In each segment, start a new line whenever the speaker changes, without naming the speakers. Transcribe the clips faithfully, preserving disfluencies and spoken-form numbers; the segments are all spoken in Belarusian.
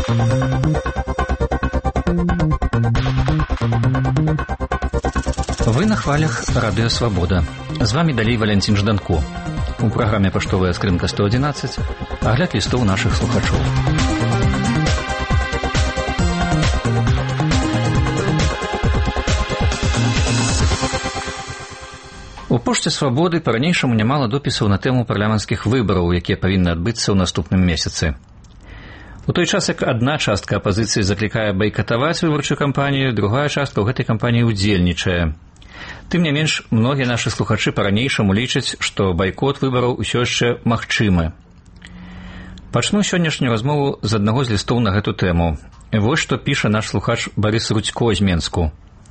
Вы на хвалях Радыё Свабода. З вами далей Валянцін Жданко. У праграме «Паштовая скрынка сто адзінаццаць» агляд лістоў нашых слухачоў. У пошце Свабоды па-ранейшаму нямала допісаў на тэму парламенцкіх выбараў, якія павінны адбыцца ў наступным месяцы. У той час, як адна частка апазіцыі заклікае байкатаваць выбарчую кампанію, другая частка ў гэтай кампаніі ўдзельнічае. Тым не менш, многія нашы слухачы па-ранейшаму лічаць, што байкот выбараў усё яшчэ магчымы. Пачну сённяшнюю размову з аднаго з лістоў на гэту тэму. Вось што піша наш слухач Барыс Рудзько з Менску.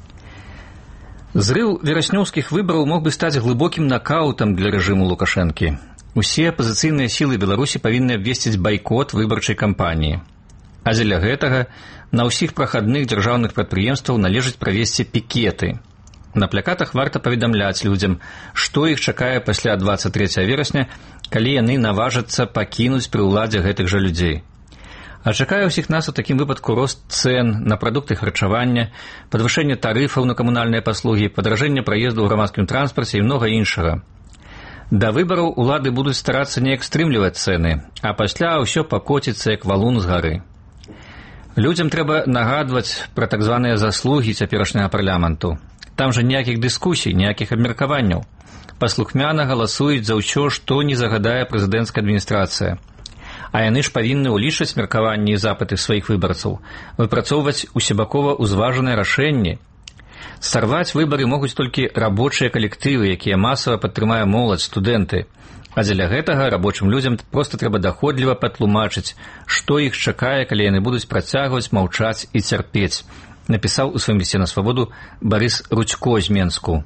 Зрыў вераснёўскіх выбараў мог бы стаць глыбокім накаутам для рэжыму Лукашэнкі. Усе апазіцыйныя сілы Беларусі павінны абвесціць байкот выбарчай кампаніі. А дзеля гэтага на ўсіх прахадных дзяржаўных прадпрыемстваў належыць правесці пікеты. На плакатах варта паведамляць людзям, што іх чакае пасля дваццаць трэцяга верасня, калі яны наважацца пакінуць пры ўладзе гэтых жа людзей. А чакае ўсіх нас у такім выпадку рост цэн на прадукты харчавання, падвышэнне тарыфаў на камунальныя паслугі, падаражэнне праезду ў грамадскім транспарце і многа іншага. Да выбараў улады будуць старацца неяк стрымліваць цэны, а пасля ўсё пакоціцца як валун з гары. Людзям трэба нагадваць пра так званыя заслугі цяперашняга парламенту. Там жа ніякіх дыскусій, ніякіх абмеркаванняў. Паслухмяна галасуюць за ўсё, што не загадае прэзідэнцкая адміністрацыя. А яны ж павінны ўлічваць меркаванні і запыты сваіх выбарцаў, выпрацоўваць усебакова ўзважаныя рашэнні. Сарваць выбары могуць толькі рабочыя калектывы, якія масава падтрымае моладзь, студэнты. А дзеля гэтага рабочым людзям проста трэба даходліва патлумачыць, што іх чакае, калі яны будуць працягваць маўчаць і цярпець, напісаў у сваім лісце на Свабоду Барыс Рудзько з Менску.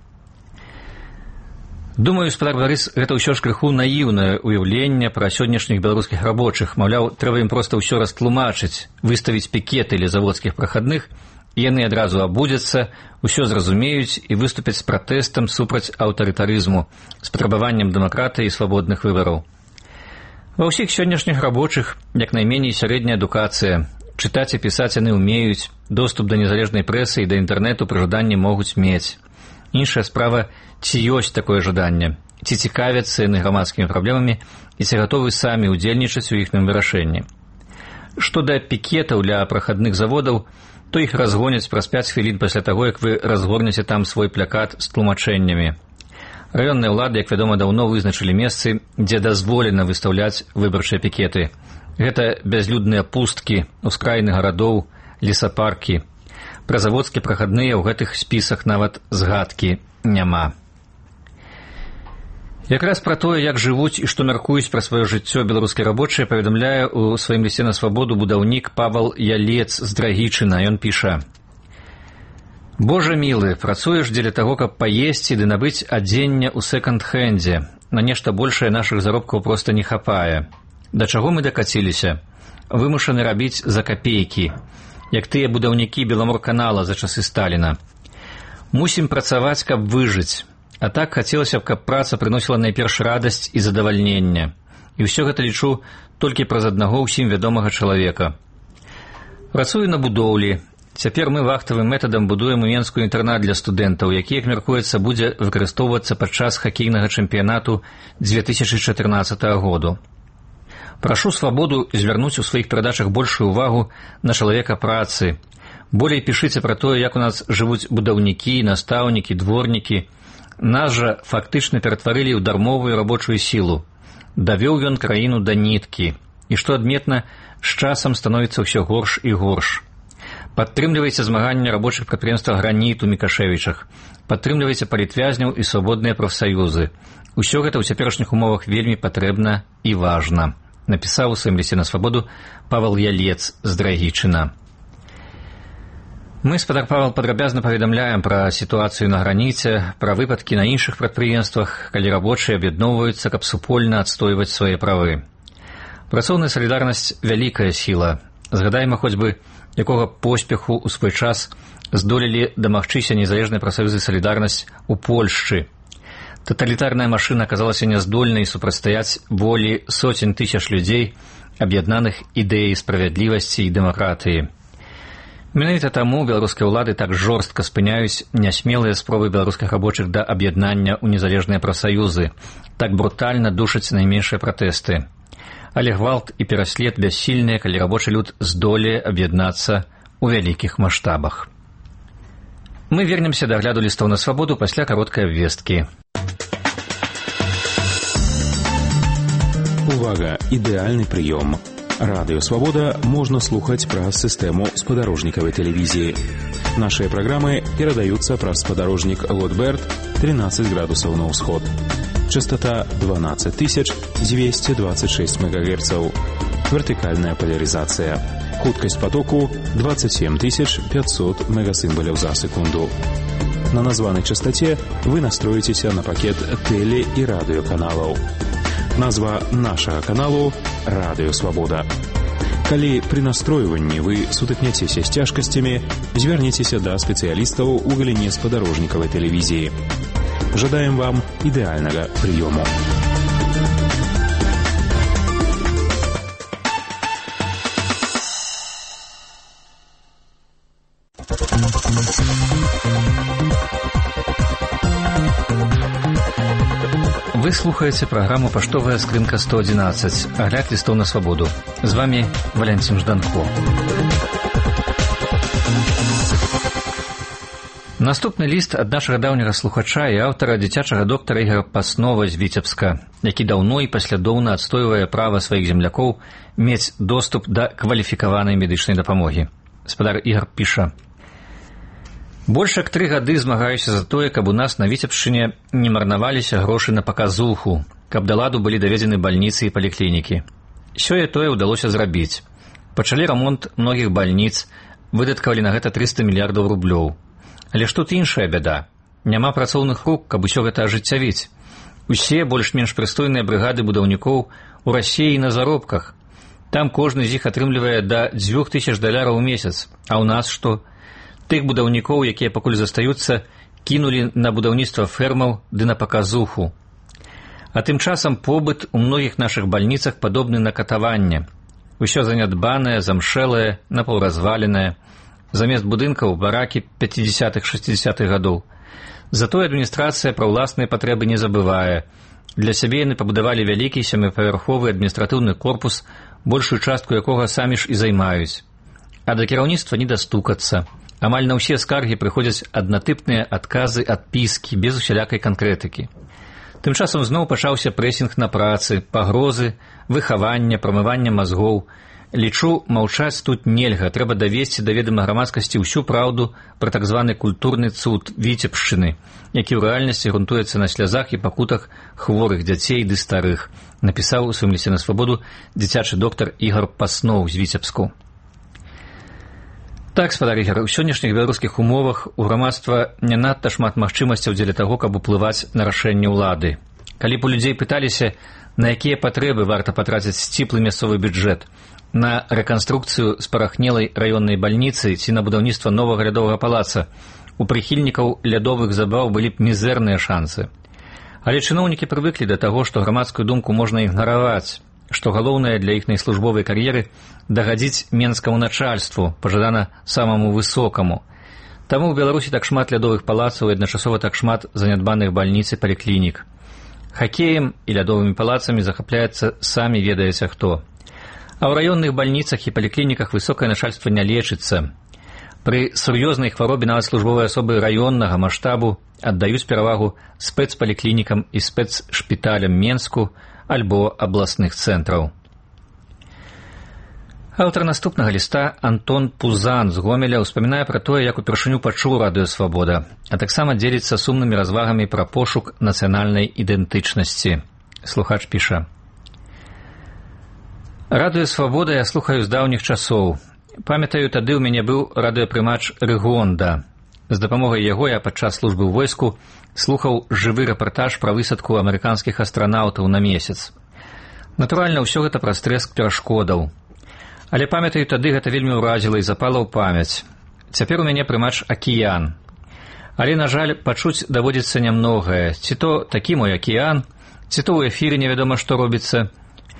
Думаю, спадар Барыс, гэта ўсё ж крыху наіўнае ўяўленне пра сённяшніх беларускіх рабочых. Маўляў, трэба ім проста ўсё растлумачыць, выставіць пікеты ля заводскіх прахадных, і яны адразу абудзяцца, усё зразумеюць і выступяць з пратэстам супраць аўтарытарызму, з патрабаваннем дэмакратыі і свабодных выбараў. Ва ўсіх сённяшніх рабочых як найменей сярэдняя адукацыя. Чытаць і пісаць яны ўмеюць, доступ да незалежнай прэсы і да інтэрнэту пры жаданні могуць мець. Іншая справа, ці ёсць такое жаданне, ці цікавяцца яны грамадскімі праблемамі і ці гатовы самі ўдзельнічаць у іхным вырашэнні. Што да пікетаў ля прахадных заводаў, то іх разгоняць праз пяць хвілін пасля таго, як вы разгорнеце там свой плакат з тлумачэннямі. Раённыя ўлады, як вядома, даўно вызначылі месцы, дзе дазволена выстаўляць выбарчыя пікеты. Гэта бязлюдныя пусткі, ускраіны гарадоў, лесапаркі. Пра заводскія прахадныя ў гэтых спісах нават згадкі няма. Якраз пра тое, як жывуць і што мяркуюць пра сваё жыццё беларускія рабочыя, паведамляе ў сваім лісце на Свабоду будаўнік Павал Ялец з Драгічына. Ён піша: «Божа мілы, працуеш дзеля таго, каб паесці ды набыць адзенне ў сэканд-хэндзе. На нешта большае нашых заробкаў проста не хапае. Да чаго мы дакаціліся? Вымушаны рабіць за капейкі, як тыя будаўнікі Беламорканала за часы Сталіна. Мусім працаваць, каб выжыць. А так хацелася б, каб праца прыносіла найперш радасць і задавальненне. І ўсё гэта лічу толькі праз аднаго ўсім вядомага чалавека. Працую на будоўлі. Цяпер мы вахтавым метадам будуем у Менску інтэрнат для студэнтаў, які, як мяркуецца, будзе выкарыстоўвацца падчас хакейнага чэмпіянату дзве тысячы чатырнаццатага году. Прашу Свабоду звярнуць у сваіх перадачах большую ўвагу на чалавека працы. Болей пішыце пра тое, як у нас жывуць будаўнікі, настаўнікі, дворнікі. Нас жа фактычна ператварылі ў дармовую рабочую сілу. Давёў ён краіну да ніткі. І што адметна, з часам становіцца ўсё горш і горш. Падтрымлівайце змаганне рабочых прадпрыемствах «Граніт» у Мікашэвічах. Падтрымлівайце палітвязняў і свабодныя прафсаюзы. Усё гэта ў цяперашніх умовах вельмі патрэбна і важна, напісаў у сваім лісце на Свабоду Павал Ялец з Драгічына. Мы, спадар Павал, падрабязна паведамляем пра сітуацыю на граніце, пра выпадкі на іншых прадпрыемствах, калі рабочыя аб'ядноўваюцца, каб супольна адстойваць свае правы. Працоўная салідарнасць – вялікая сіла. Згадайма хоць бы, якога поспеху ў свой час здолелі дамагчыся незалежнай прафсаюзы «Салідарнасць» у Польшчы. Таталітарная машына аказалася няздольнай супрацьстаяць волі соцень тысяч людзей, аб'яднаных ідэяй справядлівасці і дэмакратыі. Менавіта таму беларускія ўлады так жорстка спыняюць нясмелыя спробы беларускіх рабочых да аб'яднання ў незалежныя прафсаюзы, так брутальна душаць найменшыя пратэсты. Але гвалт і пераслед бяссільныя, калі рабочы люд здолее аб'яднацца ў вялікіх маштабах. Мы вернемся да агляду лістоў на свабоду пасля кароткай абвесткі.
Увага! Ідэальны прыём. Радыё «Свабода» можна слухаць праз сістэму спадарожнікавай тэлевізіі. Нашыя праграмы перадаюцца праз спадарожнік Лотберт тринадцать градусаў на ўсход. Частота дванадцать тысяч двести двадцать шесть мегагерцаў. Вертыкальная поляризация. Хуткасць потоку двадцать семь тысяч пятьсот мегасимволяў за секунду. На названай частоте вы настроіцеся на пакет тэле- і радыёканалаў. Назва нашага каналу «Радыё Свабода». Калі пры настройванні вы сутыкняцеся з цяжкасцямі, звярніцеся да спецыялістаў у галіне спадарожнікавай тэлевізіі. Жадаем вам ідэальнага прыёму.
Вы слухаеце праграму «Паштовая скрынка сто одиннадцать», агляд лістоў на свабоду. З вами Валянцін Жданко. Наступны ліст ад нашага даўняга слухача і аўтара дзіцячага доктара Ігара Паснова з Віцебска, які даўно і паслядоўна адстойвае права сваіх землякоў мець доступ да кваліфікаванай медычнай дапамогі. Спадар Ігар піша: «Больш як тры гады змагаюся за тое, каб у нас на Віцебшчыне не марнаваліся грошы на паказуху, каб да ладу былі даведзены бальніцы і паліклінікі. Сёе тое ўдалося зрабіць. Пачалі рамонт многіх бальніц, выдаткавалі на гэта трыста мільярдаў рублёў. Але ж тут іншая бяда. Няма працоўных рук, каб усё гэта ажыццявіць. Усе больш-менш прыстойныя брыгады будаўнікоў у Расіі на заробках. Там кожны з іх атрымлівае да дзвюх тысяч даляраў у месяц. А ў нас што? Тых будаўнікоў, якія пакуль застаюцца, кінулі на будаўніцтва фермаў ды на паказуху. А тым часам побыт у многіх нашых бальніцах падобны на катаванне. Усё занядбанае, замшэлае, напаўразваленае. Замест будынкаў баракі пяцідзясятых-шэсцідзясятых гадоў. Затое адміністрацыя пра ўласныя патрэбы не забывае. Для сябе яны пабудавалі вялікі сяміпавярховы адміністратыўны корпус, большую частку якога самі ж і займаюць. А да кіраўніцтва не дастукацца. Амаль на ўсе скаргі прыходзяць аднатыпныя адказы, адпіскі, без усялякай канкрэтыкі. Тым часам зноў пачаўся прэсінг на працы, пагрозы, выхаванне, прамыванне мазгоў. Лічу, маўчаць тут нельга, трэба давесці да ведама грамадскасці ўсю праўду пра так званы культурны цуд Віцебшчыны, які ў рэальнасці грунтуецца на слязах і пакутах хворых дзяцей ды старых, напісаў у сваім лісце на свабоду дзіцячы доктар Ігар Паснов з Віцебску. Так, спадар Ігар, у сённяшніх беларускіх умовах у грамадства не надта шмат магчымасцяў дзеля таго, каб уплываць на рашэнне ўлады. Калі б у людзей пыталіся, на якія патрэбы варта патраціць сціплы мясцовы бюджэт, на рэканструкцыю спарахнелай раённай бальніцы ці на будаўніцтва новага лядовага палаца, у прыхільнікаў лядовых забаў былі б мізэрныя шансы. Але чыноўнікі прывыклі да таго, што грамадскую думку можна ігнараваць, што галоўнае для іхнай службовай кар'еры дагадзіць менскаму начальству, пажадана самаму высокаму. Таму ў Беларусі так шмат лядовых палацаў і адначасова так шмат занядбаных бальніц і паліклінік. Хакеем і лядовымі палацамі захапляецца самі ведаеце хто. А ў раённых бальніцах і паліклініках высокае начальства не лечыцца. Пры сур'ёзнай хваробе нават службовыя асобы раённага маштабу аддаюць перавагу спецпаліклінікам і спецшпіталям Менску альбо абласных цэнтраў. Аўтар наступнага ліста Антон Пузан з Гомеля ўспамінае пра тое, як упершыню пачуў радыё «Свабода», а таксама дзеліцца сумнымі развагамі пра пошук нацыянальнай ідэнтычнасці. Слухач піша: «Радыё «Свабода» я слухаю з даўніх часоў. Памятаю, тады ў мяне быў радыёпрымач Рыгонда. З дапамогай яго я падчас службы ў войску слухаў жывы рэпартаж пра высадку амерыканскіх астранаўтаў на месяц. Натуральна, ўсё гэта праз трэск перашкодаў. Але памятаю, тады гэта вельмі ўразіла і запала ў памяць. Цяпер у мяне прымач «Акіян». Але, на жаль, пачуць даводзіцца нямногае. Ці то такі мой акіян, ці то ў эфіры невядома што робіцца.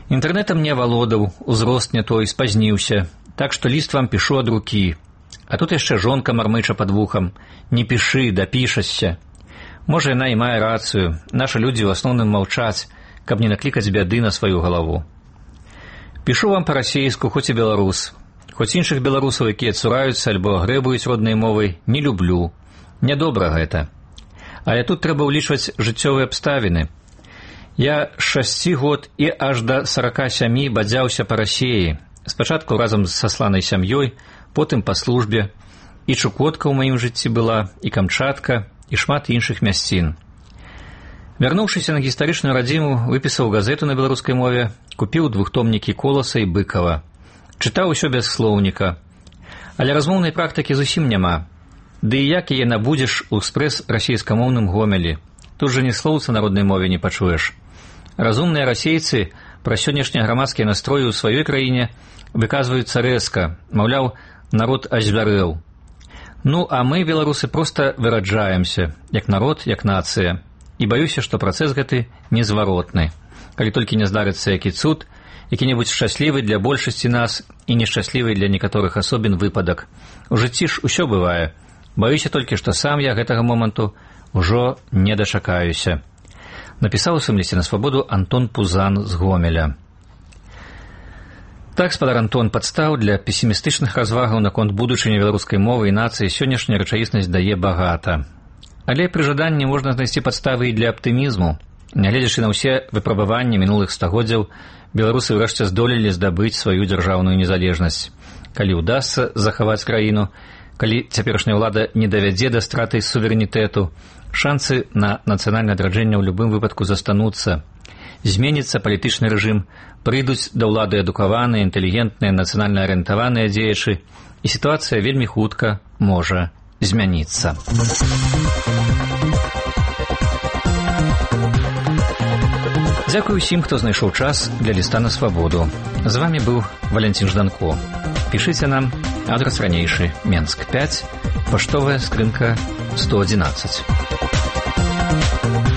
Інтэрнэтам не авалодаў, узрост не той, спазніўся, так што ліст вам пішу ад рукі. А тут яшчэ жонка мармыча пад вухам. Не пішы, дапішашся. Можа, яна і мае рацыю. Нашы людзі ў асноўным маўчаць, каб не наклікаць бяды на сваю галаву. Пішу вам па-расейску, хоць і беларус. Хоць іншых беларусаў, якія цураюцца альбо грэбуюць роднай мовай, не люблю. Нядобра гэта. Але тут трэба ўлічваць жыццёвыя абставіны. Я з шасці год і аж да сарака сямі бадзяўся па Расеі. Спачатку разам з сасланай сям'ёй, потым па службе. І Чукотка ў маім жыцці была, і Камчатка, і шмат іншых мясцін. Вярнуўшыся на гістарычную радзіму, выпісаў газету на беларускай мове, купіў двухтомнікі Коласа і Быкава. Чытаў усё без слоўніка. Але размоўнай практыкі зусім няма. Ды і як яе набудзеш у экспрэс-расейскамоўным Гомелі? Тут жа ні слоўца на роднай мове не пачуеш. Разумныя расейцы пра сённяшнія грамадскія настроі ў сваёй краіне выказваюцца рэзка, маўляў, народ азвярэў. Ну, а мы, беларусы, проста выраджаемся, як народ, як нацыя. І баюся, што працэс гэты незваротны. Калі толькі не здарыцца які цуд, які-небудзь шчаслівы для большасці нас і нешчаслівы для некаторых асобін выпадак. У жыцці ж усё бывае. Баюся толькі, што сам я гэтага моманту ўжо не дачакаюся. Напісаў у сваім лісце на свабоду Антон Пузан з Гомеля. Так, спадар Антон, падстаў для песімістычных развагаў наконт будучыні беларускай мовы і нацыі сённяшняя рэчаіснасць дае багата. Але пры жаданні можна знайсці падставы і для аптымізму. Нягледзячы на ўсе выпрабаванні мінулых стагоддзяў, беларусы ўрэшце здолелі здабыць сваю дзяржаўную незалежнасць. Калі ўдасца захаваць краіну, калі цяперашняя ўлада не давядзе да страты суверэнітэту, шансы на нацыянальнае адраджэнне ў любым выпадку застануцца. Зменіцца палітычны рэжым, прыйдуць да ўлады адукаваныя, інтэлігентныя, нацыянальна арыентаваныя дзеячы, і сітуацыя вельмі хутка можа змяніцца. Дзякую усім, хто знайшоў час для ліста на свабоду. З вамі быў Валянцін Жданко. Пішыце нам, адрас ранейшы, Менск пяць, паштовая скрынка сто адзінаццаць.